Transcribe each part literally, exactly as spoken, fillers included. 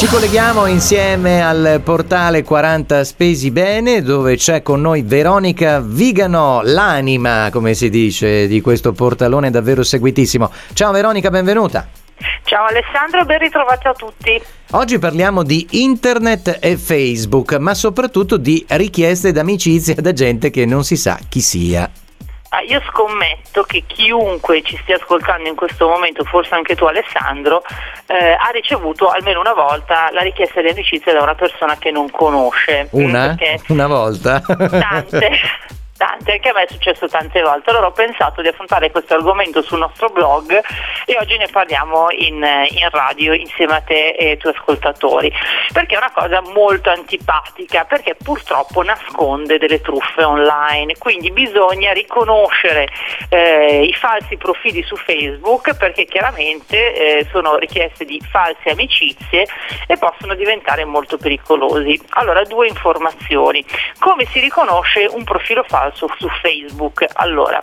Ci colleghiamo insieme al portale quaranta Spesi Bene, dove c'è con noi Veronica Vigano, l'anima, come si dice, di questo portalone davvero seguitissimo. Ciao Veronica, benvenuta. Ciao Alessandro, ben ritrovati a tutti. Oggi parliamo di internet e Facebook, ma soprattutto di richieste d'amicizia da gente che non si sa chi sia. Ah, io scommetto che chiunque ci stia ascoltando in questo momento, forse anche tu Alessandro, eh, ha ricevuto almeno una volta la richiesta di amicizia da una persona che non conosce. Una? Una volta? Tante. Tante, anche a me è successo tante volte. Allora ho pensato di affrontare questo argomento sul nostro blog e oggi ne parliamo in, in radio insieme a te e ai tuoi ascoltatori, perché è una cosa molto antipatica, perché purtroppo nasconde delle truffe online, quindi bisogna riconoscere eh, i falsi profili su Facebook, perché chiaramente eh, sono richieste di false amicizie e possono diventare molto pericolosi. Allora, due informazioni: come si riconosce un profilo falso su Facebook? Allora,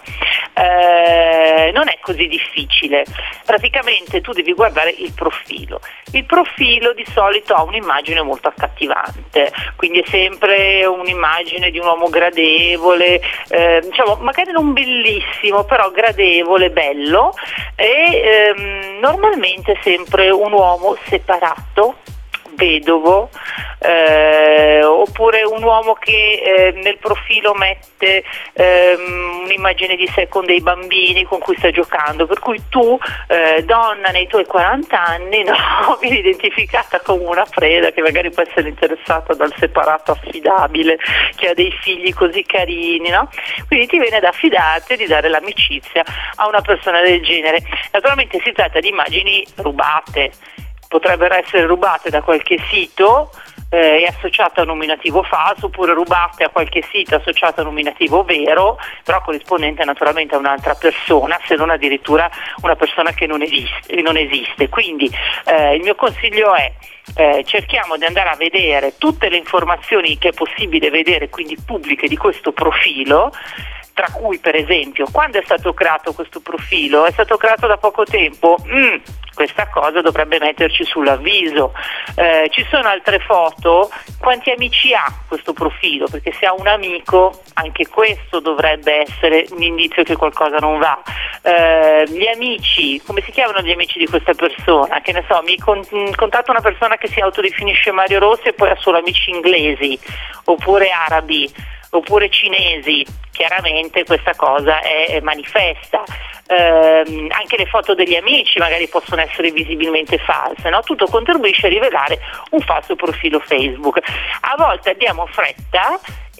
eh, non è così difficile. Praticamente tu devi guardare il profilo. Il profilo di solito ha un'immagine molto accattivante, quindi è sempre un'immagine di un uomo gradevole, eh, diciamo magari non bellissimo, però gradevole, bello, e ehm, normalmente sempre un uomo separato, vedovo, eh, oppure un uomo che eh, nel profilo mette ehm, un'immagine di sé con dei bambini con cui sta giocando, per cui tu, eh, donna nei tuoi quaranta anni, no, vieni identificata come una preda che magari può essere interessata dal separato affidabile che ha dei figli così carini, no? Quindi ti viene da affidarti e di dare l'amicizia a una persona del genere. Naturalmente si tratta di immagini rubate, potrebbero essere rubate da qualche sito eh, e associate a un nominativo falso, oppure rubate a qualche sito associato a un nominativo vero, però corrispondente naturalmente a un'altra persona, se non addirittura una persona che non esiste. Non esiste. Quindi eh, il mio consiglio è eh, cerchiamo di andare a vedere tutte le informazioni che è possibile vedere, quindi pubbliche, di questo profilo, tra cui per esempio quando è stato creato questo profilo. È stato creato da poco tempo? Mm, questa cosa dovrebbe metterci sull'avviso. Eh, ci sono altre foto? Quanti amici ha questo profilo? Perché se ha un amico, anche questo dovrebbe essere un indizio che qualcosa non va. Eh, gli amici, come si chiamano gli amici di questa persona? Che ne so, mi con- contatto una persona che si autodefinisce Mario Rossi e poi ha solo amici inglesi, oppure arabi, oppure cinesi. Chiaramente questa cosa è, è manifesta. Eh, anche le foto degli amici magari possono essere visibilmente false, no? Tutto contribuisce a rivelare un falso profilo Facebook. A volte abbiamo fretta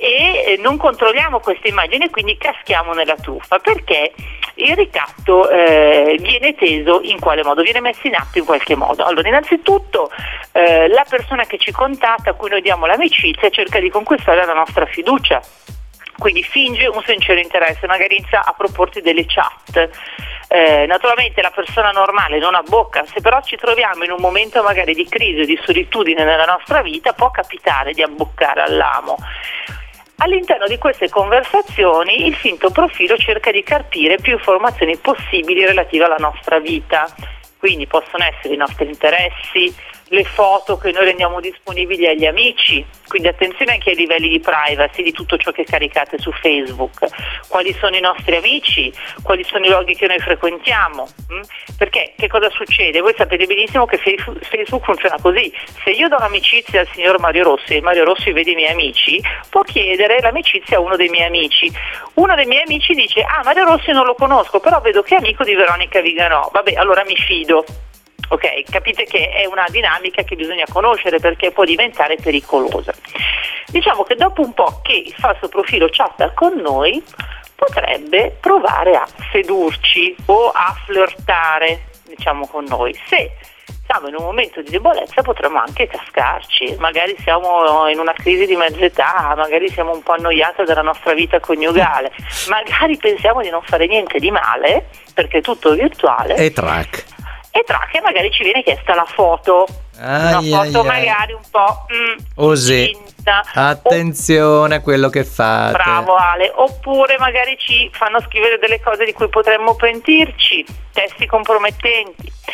e non controlliamo queste immagini e quindi caschiamo nella truffa, perché il ricatto eh, viene teso in quale modo? Viene messo in atto in qualche modo. Allora, innanzitutto eh, la persona che ci contatta, a cui noi diamo l'amicizia, cerca di conquistare la nostra fiducia. Quindi finge un sincero interesse, magari inizia a proporti delle chat. Eh, naturalmente la persona normale non abbocca, se però ci troviamo in un momento magari di crisi o di solitudine nella nostra vita, può capitare di abboccare all'amo. All'interno di queste conversazioni il finto profilo cerca di carpire più informazioni possibili relative alla nostra vita, quindi possono essere i nostri interessi, le foto che noi rendiamo disponibili agli amici, quindi attenzione anche ai livelli di privacy di tutto ciò che caricate su Facebook, quali sono i nostri amici, quali sono i luoghi che noi frequentiamo, hm? Perché che cosa succede? Voi sapete benissimo che Facebook funziona così: se io do l'amicizia al signor Mario Rossi e Mario Rossi vede i miei amici, può chiedere l'amicizia a uno dei miei amici. Uno dei miei amici dice: ah, Mario Rossi non lo conosco, però vedo che è amico di Veronica Vigano, vabbè, allora mi fido. Ok, capite che è una dinamica che bisogna conoscere, perché può diventare pericolosa. Diciamo che dopo un po' che il falso profilo chatta con noi, potrebbe provare a sedurci o a flirtare, diciamo, con noi. Se siamo in un momento di debolezza potremmo anche cascarci, magari siamo in una crisi di mezza età, magari siamo un po' annoiate dalla nostra vita coniugale, magari pensiamo di non fare niente di male perché è tutto virtuale. E track. E tra che magari ci viene chiesta la foto, ai, una foto ai, magari un po' mm, così. finta. Attenzione a quello che fate. Bravo Ale. Oppure magari ci fanno scrivere delle cose di cui potremmo pentirci, testi compromettenti.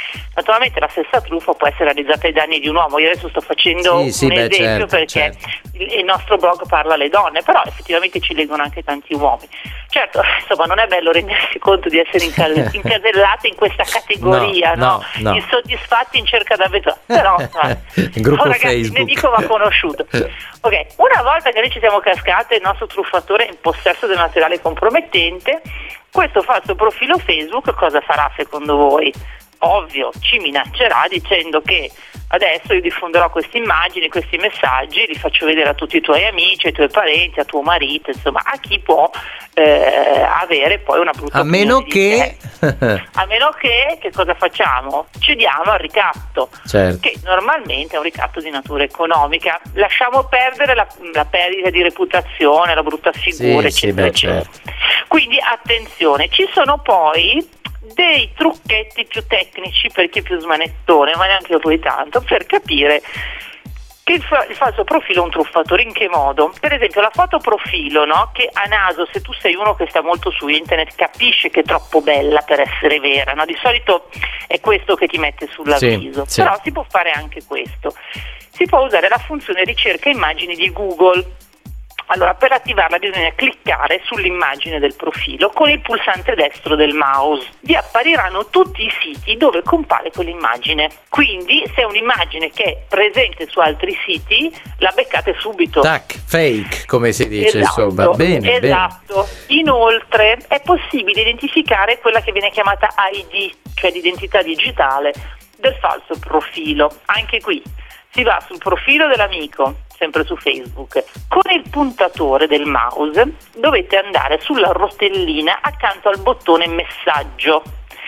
Naturalmente la stessa truffa può essere realizzata ai danni di un uomo. Io adesso sto facendo sì, sì, un beh, esempio certo, perché certo. il, il nostro blog parla alle donne, però effettivamente ci leggono anche tanti uomini. Certo, insomma, non è bello rendersi conto di essere incal- incasellati in questa categoria, no, no? no. Insoddisfatti in cerca d'avventura. Però insomma, il gruppo oh, ragazzi, Facebook. il nemico va conosciuto. Ok, una volta che noi ci siamo cascate e il nostro truffatore è in possesso del materiale compromettente, questo falso profilo Facebook cosa farà secondo voi? Ovvio, ci minaccerà dicendo che adesso io diffonderò queste immagini, questi messaggi, li faccio vedere a tutti i tuoi amici, ai tuoi parenti, a tuo marito, insomma a chi può eh, avere poi una brutta a meno opinione che di te. A meno che, che cosa facciamo? Cediamo al ricatto, certo. che normalmente è un ricatto di natura economica. Lasciamo perdere la, la perdita di reputazione, la brutta figura, sì, eccetera, sì, beh, eccetera. certo. Quindi attenzione, ci sono poi dei trucchetti più tecnici per chi è più smanettone, ma neanche poi tanto, per capire che il, fa- il falso profilo è un truffatore. In che modo? Per esempio la foto profilo, no? Che a naso, se tu sei uno che sta molto su internet, capisce che è troppo bella per essere vera, no? Di solito è questo che ti mette sull'avviso, sì, sì. Però si può fare anche questo, si può usare la funzione ricerca immagini di Google. Allora, per attivarla bisogna cliccare sull'immagine del profilo con il pulsante destro del mouse. Vi appariranno tutti i siti dove compare quell'immagine. Quindi, se è un'immagine che è presente su altri siti, la beccate subito. Tac, fake, come si dice, esatto, insomma. Bene, esatto. bene. Inoltre, è possibile identificare quella che viene chiamata I D, cioè l'identità digitale del falso profilo. Anche qui si va sul profilo dell'amico, sempre su Facebook, con il puntatore del mouse dovete andare sulla rotellina accanto al bottone messaggio.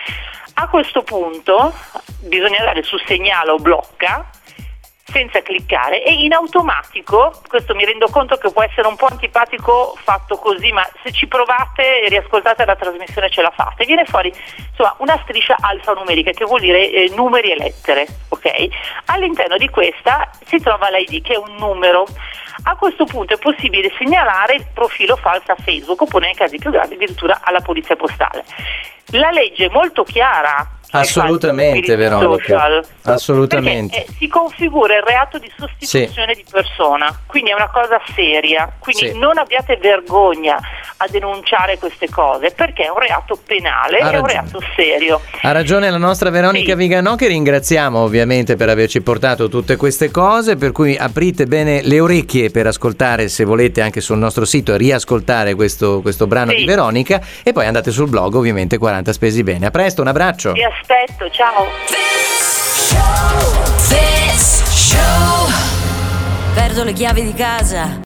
A questo punto bisogna dare su segnala o blocca senza cliccare e in automatico, questo mi rendo conto che può essere un po' antipatico fatto così, ma se ci provate e riascoltate la trasmissione ce la fate, viene fuori insomma una striscia alfanumerica che vuol dire eh, numeri e lettere, ok? All'interno di questa si trova l'I D che è un numero. A questo punto è possibile segnalare il profilo falso a Facebook oppure nei casi più gravi addirittura alla polizia postale. La legge è molto chiara. Assolutamente, Veronica. Social, assolutamente. Perché, eh, si configura il reato di sostituzione sì. di persona, quindi è una cosa seria. Quindi sì. non abbiate vergogna a denunciare queste cose, perché è un reato penale, ha è un ragione. reato serio. Ha ragione la nostra Veronica sì. Viganò, che ringraziamo ovviamente per averci portato tutte queste cose, per cui aprite bene le orecchie per ascoltare, se volete anche sul nostro sito, riascoltare questo, questo brano sì. di Veronica, e poi andate sul blog ovviamente quaranta spesi bene. A presto, un abbraccio. Vi aspetto, ciao. Perdo le chiavi di casa.